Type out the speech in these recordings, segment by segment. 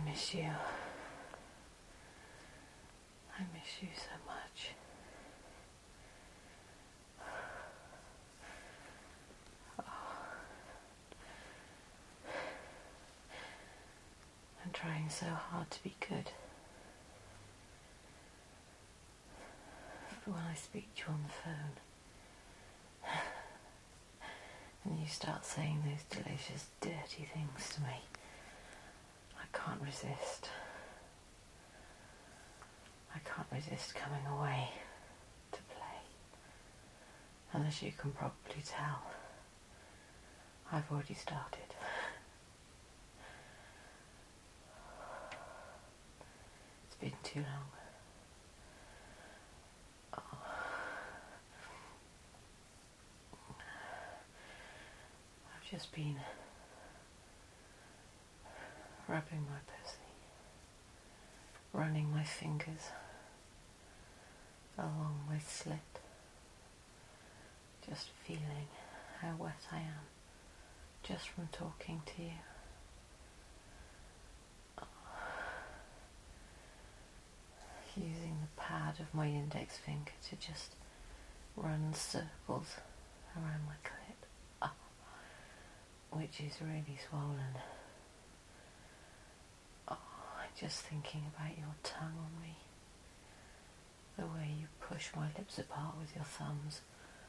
miss you. I miss you so much. I'm trying so hard to be good. But when I speak to you on the phone, and you start saying those delicious, dirty things to me, I can't resist. I can't resist coming away to play. And as you can probably tell, I've already started. It's been too long. I've just been rubbing my pussy, running my fingers along my slit, just feeling how wet I am just from talking to you. Using the pad of my index finger to just run circles around my clit, which is really swollen. Just thinking about your tongue on me, the way you push my lips apart with your thumbs,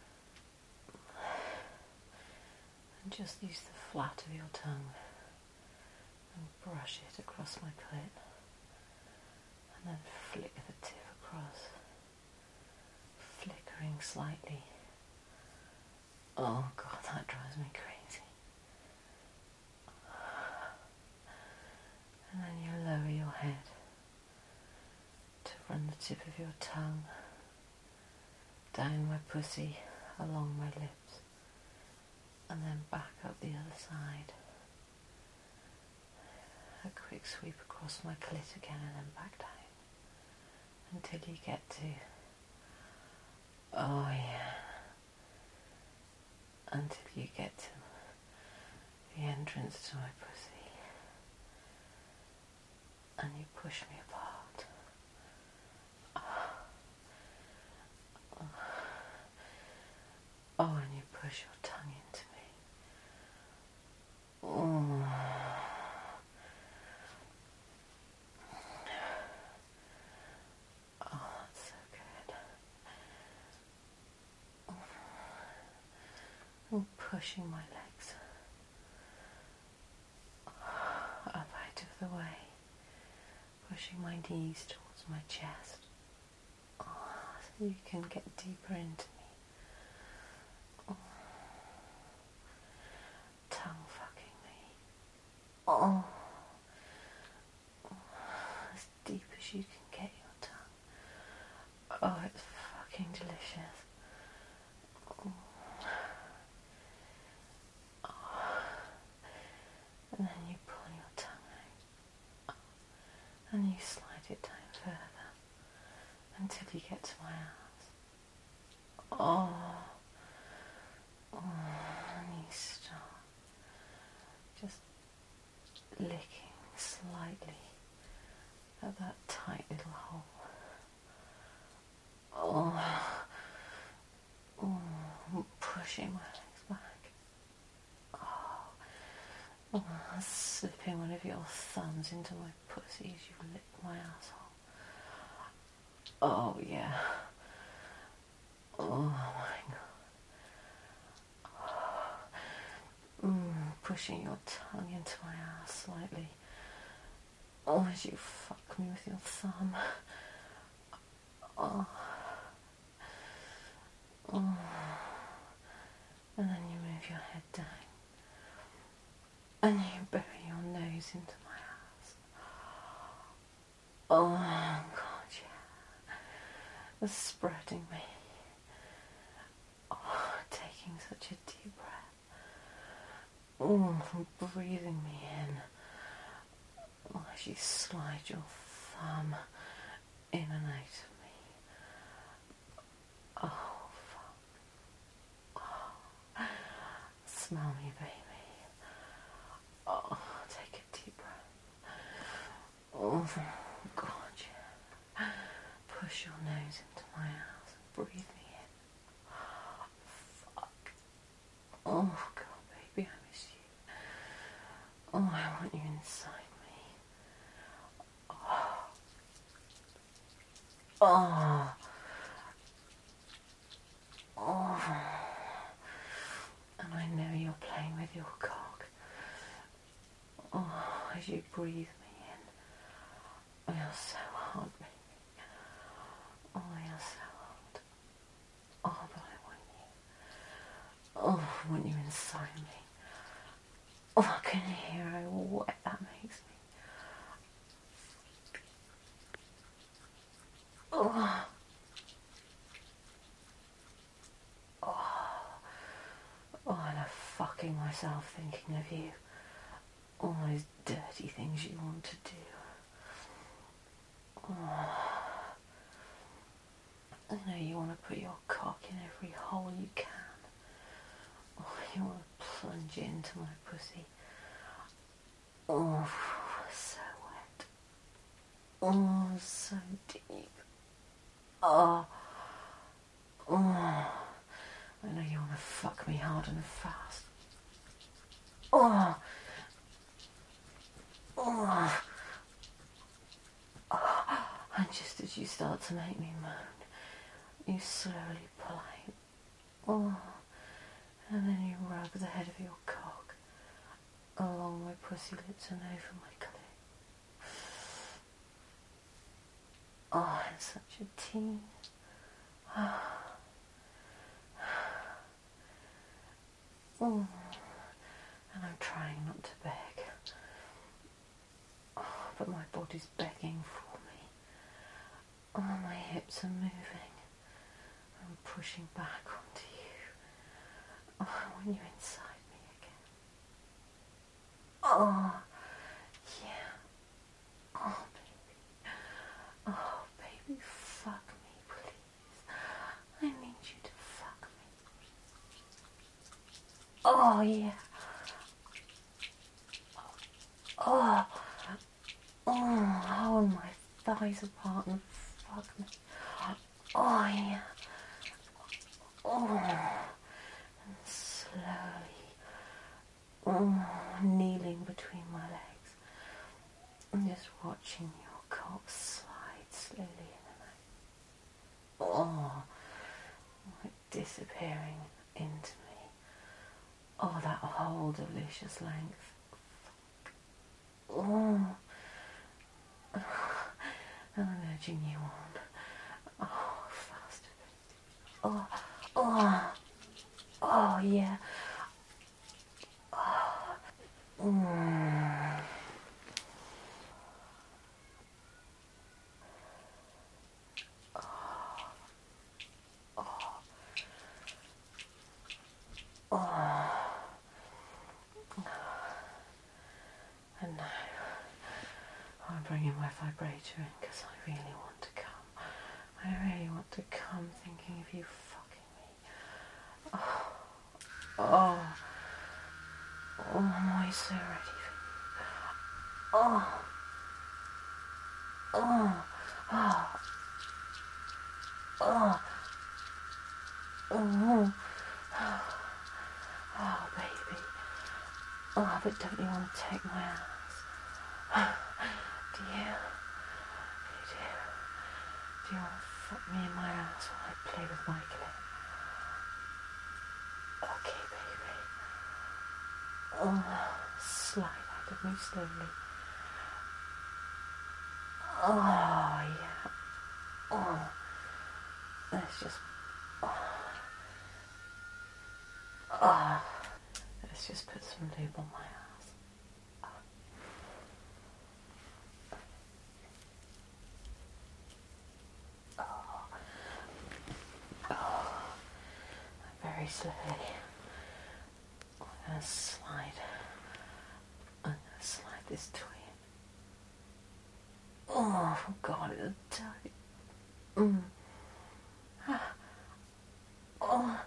and just use the flat of your tongue and brush it across my clit, and then flick the tip across, flickering slightly. Oh God, that drives me crazy. And then you lower your head to run the tip of your tongue down my pussy, along my lips, and then back up the other side. A quick sweep across my clit again and then back down until you get to, oh yeah, until you get to the entrance to my pussy. And you push me apart. Oh, and you push your tongue into me. Oh, that's so good. I'm pushing my legs up out of the way. Pushing my knees towards my chest, so you can get deeper into me. Tongue fucking me. As deep as you can get your tongue. Oh, it's fucking delicious. And then you pull your tongue out. And you slide it down further until you get to my ass. And you start just licking slightly at that tight little hole. Pushing my legs back. Slipping one of your thumbs into my pussy as you lick my asshole. Oh yeah. Oh my God. Pushing your tongue into my ass slightly. As you fuck me with your thumb. And then you move your head down. And you bury your nose into my ass. Oh God, yeah. It's spreading me. Taking such a deep breath. Breathing me in. As you slide your thumb in and out of me. Oh, fuck. Smell me, baby. Take a deep breath. Oh, God, yeah. Push your nose into my house and breathe me in. Fuck. Oh, God, baby, I miss you. Oh, I want you inside me. Oh. Oh. And I know you're playing with your cock. Oh, as you breathe me in. Oh, you're so hard, baby. Oh, you're so hard. Oh, but I want you. Oh, I want you inside me. Oh, I can hear how wet that makes me. Oh. Oh. Oh, and I'm fucking myself thinking of you. All those dirty things you want to do. Oh. I know you want to put your cock in every hole you can. Oh, you want to plunge into my pussy. Oh, so wet. Oh, so deep. Oh. Oh. I know you want to fuck me hard and fast. Oh. Oh. Oh. And just as you start to make me moan, you slowly pull out. Oh. And then you rub the head of your cock along my pussy lips and over my clit. Oh, it's such a tease. Oh. And I'm trying not to beg. Oh, but my body's begging for me. Oh, my hips are moving. I'm pushing back onto you. Oh, I want you inside me again. Oh, yeah. Oh, baby. Oh, baby, fuck me, please. I need you to fuck me. Oh, yeah. Oh, oh, hold my thighs apart and fuck me. Oh, yeah. Oh, and slowly, oh, kneeling between my legs and just watching your cock slide slowly in and out. Oh, like disappearing into me. Oh, that whole delicious length. Oh, and I'm urging you on. Oh, faster. Oh, oh, oh, yeah. Oh. Mm. Oh. And now I'm bringing my vibrator in because I really want to come. I really want to come thinking of you fucking me. Oh, oh, oh, I'm always so ready for you. Oh, oh, oh, oh, oh, oh, baby. Oh, but don't you want to take my ass? Do you? You do? Do you want to fuck me in my ass while I play with my clit? Okay, baby. Oh, slide out of me slowly. Oh, yeah. Oh, let's just... Oh, let's just put some lube on my ass. Very slowly. I'm going to slide. I'm going to slide this toy in. Oh, God, it's tight. Mm. Oh.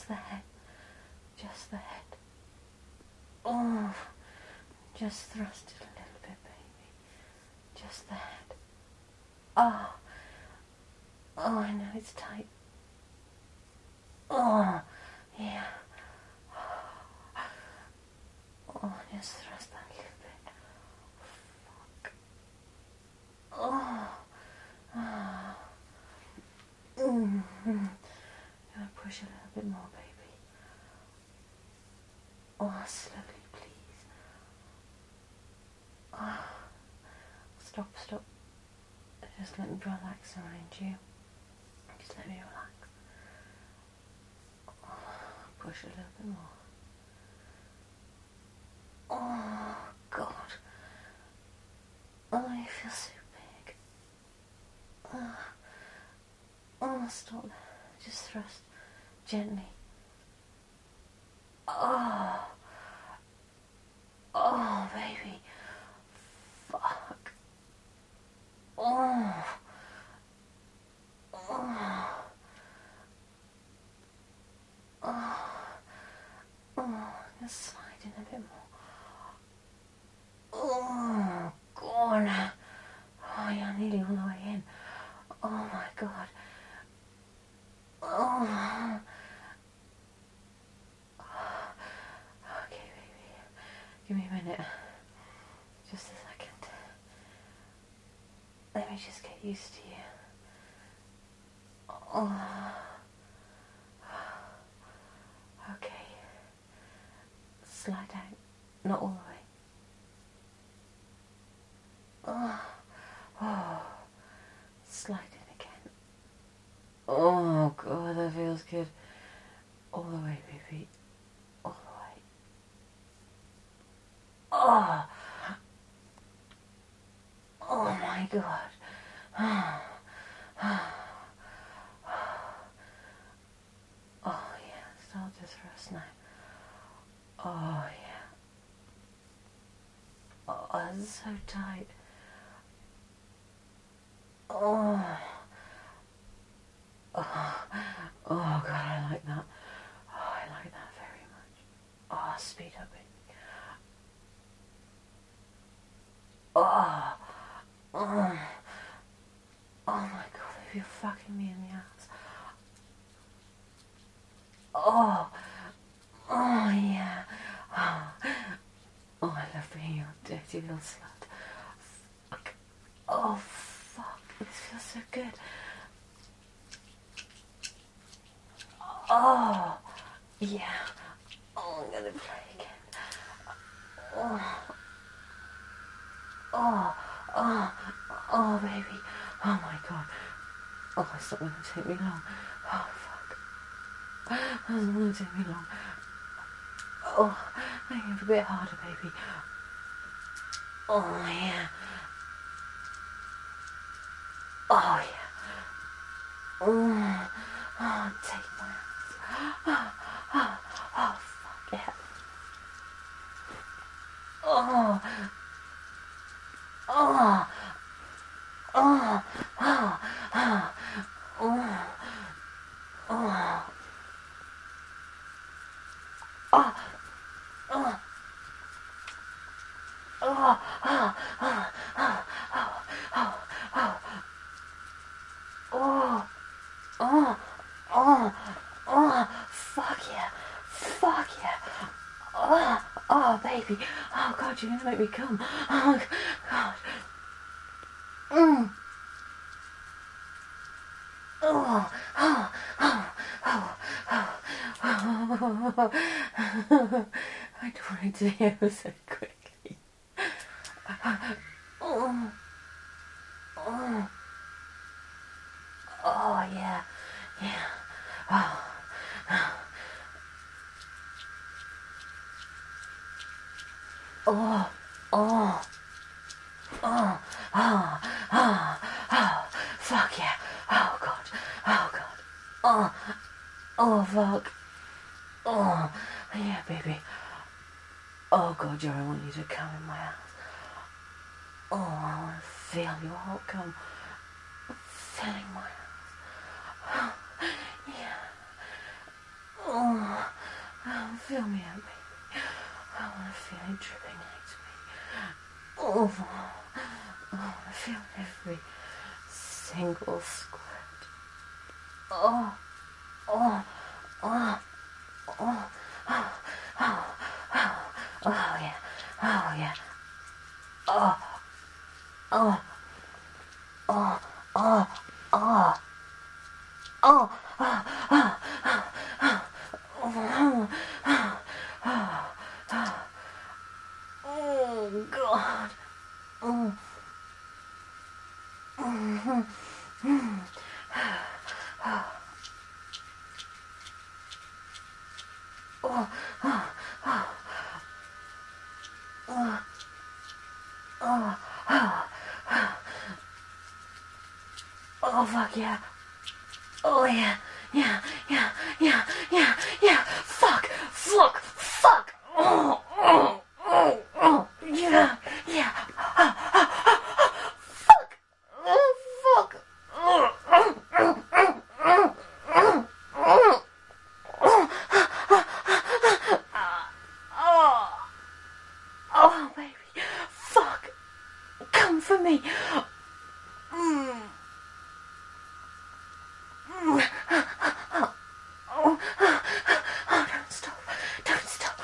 just the head. Just the head. Oh, just thrust it a little bit, baby. Just the head. Oh, oh, I know it's tight. Oh, yeah. Oh, just thrust that a little bit. Fuck. Oh. Oh. Mm-hmm. Gonna push a little bit more, baby. Oh, slowly, please. Oh. Stop. Just let me relax around you. Just let me relax. Oh, push a little bit more. Oh, God. Oh, you feel so big. Oh, stop. Just thrust gently. Oh, baby. Fuck. Oh, just slide in a bit more. Oh, God. Oh, you're nearly all the way in. Oh, my God. Oh. Okay, baby. Give me a minute. Just a second. Let me just get used to you. Oh. Okay. Slide out. Not all the way. Oh. Slide in again. Oh, God, that feels good. All the way, baby. All the way. Oh. Oh, my God. Oh, yeah. Start to thrust now. Oh, yeah. Oh, it's so tight. Oh. Oh, God, I like that. Oh, I like that very much. Oh, speed up it. Oh. Oh. Oh, my God, if you're fucking me in the ass. Oh. Oh, yeah. Oh, I love being your dirty little slut. Fuck. Oh, fuck. This feels so good. Oh, yeah. Oh, I'm gonna play again. Oh, baby. Oh, my God. Oh, it's not gonna take me long. Oh, fuck. It's not gonna take me long. Oh, I have a bit harder, baby. Oh, yeah. Oh, yeah. Oh, take my ass. Oh, fuck, yeah. Oh, oh, oh, oh, oh, oh, oh, oh, oh. Oh, oh, oh, oh, oh, oh, oh, oh, oh, oh, fuck yeah, fuck yeah, oh, baby, oh, God, you're gonna make me come, oh, God, oh, oh, oh, oh, oh, I don't want it to be over so quickly. Oh, oh, oh, yeah, yeah, oh, oh, oh, oh, oh, oh, oh, fuck yeah, oh, God, oh, oh, fuck, oh, yeah, baby, oh, God, Joe, I want you to come in my house. Oh, I want to feel your heart come filling my house. Yeah. Oh, feel me at me. I want to feel it dripping into me. Oh, I want to feel every single squirt. Oh, oh, oh, oh, oh, oh, oh, oh yeah, oh yeah, oh, oh, oh, oh, oh, oh, oh, oh, God. Oh, oh, fuck yeah. Oh yeah, yeah, yeah, yeah, yeah, yeah. Fuck, fuck, fuck. Oh, oh, oh, oh, yeah, yeah. Fuck, oh, fuck. Oh, oh, oh, oh, oh, oh, oh, oh, oh, baby, fuck. Come for me. Mm. Mm. Oh, don't stop. Don't stop.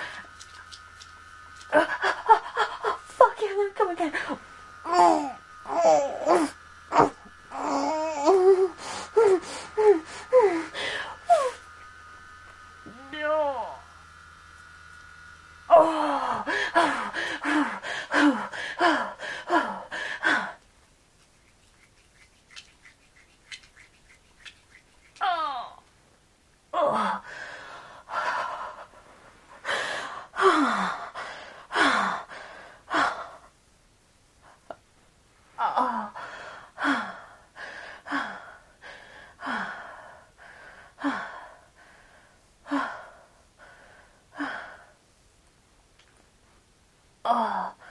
Fuck yeah, then come again. No. Oh,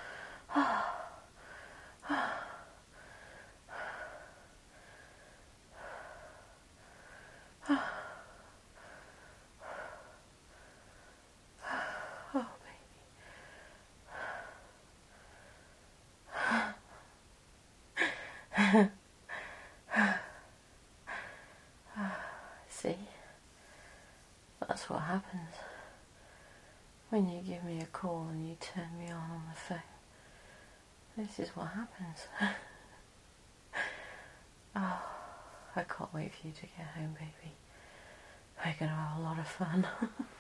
see, that's what happens when you give me a call and you turn me on the phone. This is what happens. Oh, I can't wait for you to get home, baby. We're going to have a lot of fun.